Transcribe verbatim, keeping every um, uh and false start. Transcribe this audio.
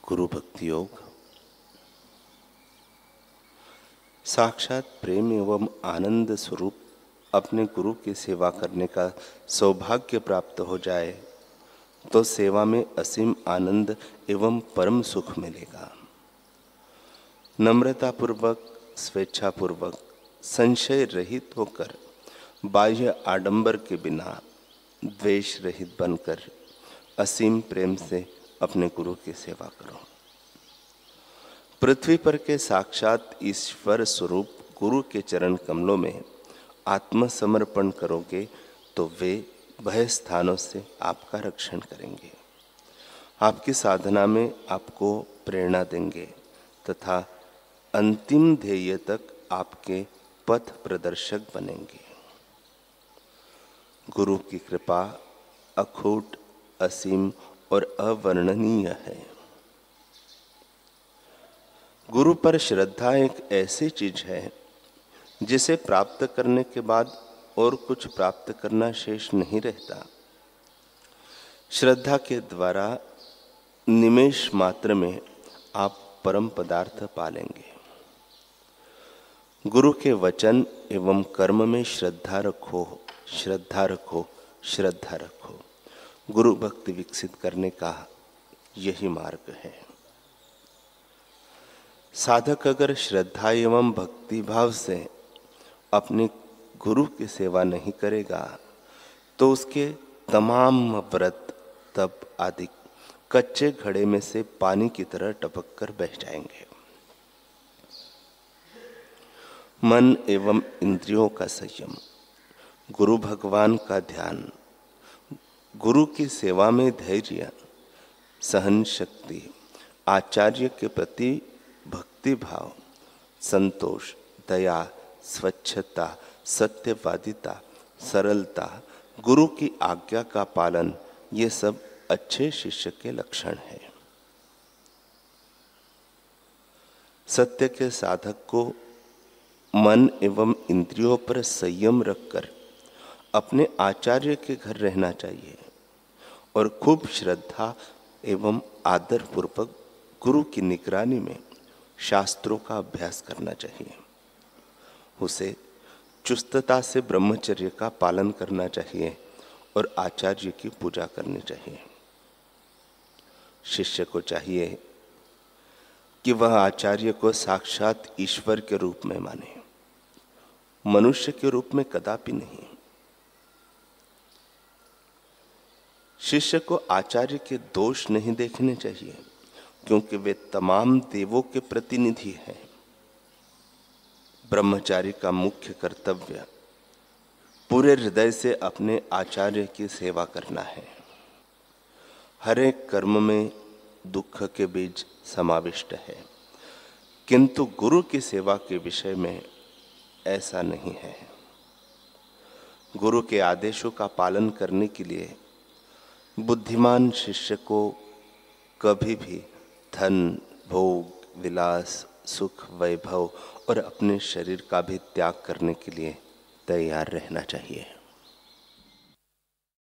गुरु भक्ति योग साक्षात प्रेम एवं आनंद स्वरूप अपने गुरु की सेवा करने का सौभाग्य प्राप्त हो जाए तो सेवा में असीम आनंद एवं परम सुख मिलेगा। नम्रतापूर्वक, स्वेच्छापूर्वक, संशय रहित होकर, बाह्य आडंबर के बिना, द्वेष रहित बनकर असीम प्रेम से अपने गुरु की सेवा करो। पृथ्वी पर के साक्षात ईश्वर स्वरूप गुरु के चरण कमलों में आत्मसमर्पण करोगे तो वे भय स्थानों से आपका रक्षण करेंगे, आपकी साधना में आपको प्रेरणा देंगे तथा अंतिम ध्येय तक आपके पथ प्रदर्शक बनेंगे। गुरु की कृपा अखूट, असीम और अवर्णनीय है। गुरु पर श्रद्धा एक ऐसी चीज है जिसे प्राप्त करने के बाद और कुछ प्राप्त करना शेष नहीं रहता। श्रद्धा के द्वारा निमेष मात्र में आप परम पदार्थ पालेंगे। गुरु के वचन एवं कर्म में श्रद्धा रखो, श्रद्धा रखो, श्रद्धा रखो। गुरु भक्ति विकसित करने का यही मार्ग है। साधक अगर श्रद्धा एवं भक्ति भाव से अपने गुरु की सेवा नहीं करेगा तो उसके तमाम व्रत, तप आदि कच्चे घड़े में से पानी की तरह टपक कर बह जाएंगे। मन एवं इंद्रियों का संयम, गुरु भगवान का ध्यान, गुरु की सेवा में धैर्य, सहन शक्ति, आचार्य के प्रति भक्ति भाव, संतोष, दया, स्वच्छता, सत्यवादिता, सरलता, गुरु की आज्ञा का पालन, ये सब अच्छे शिष्य के लक्षण हैं। सत्य के साधक को मन एवं इंद्रियों पर संयम रखकर अपने आचार्य के घर रहना चाहिए और खूब श्रद्धा एवं आदर पूर्वक गुरु की निगरानी में शास्त्रों का अभ्यास करना चाहिए। उसे चुस्तता से ब्रह्मचर्य का पालन करना चाहिए और आचार्य की पूजा करनी चाहिए। शिष्य को चाहिए कि वह आचार्य को साक्षात ईश्वर के रूप में माने, मनुष्य के रूप में कदापि नहीं। शिष्य को आचार्य के दोष नहीं देखने चाहिए क्योंकि वे तमाम देवों के प्रतिनिधि हैं। ब्रह्मचारी का मुख्य कर्तव्य पूरे हृदय से अपने आचार्य की सेवा करना है। हर एक कर्म में दुख के बीज समाविष्ट है, किंतु गुरु की सेवा के विषय में ऐसा नहीं है। गुरु के आदेशों का पालन करने के लिए बुद्धिमान शिष्य को कभी भी धन, भोग, विलास, सुख, वैभव और अपने शरीर का भी त्याग करने के लिए तैयार रहना चाहिए।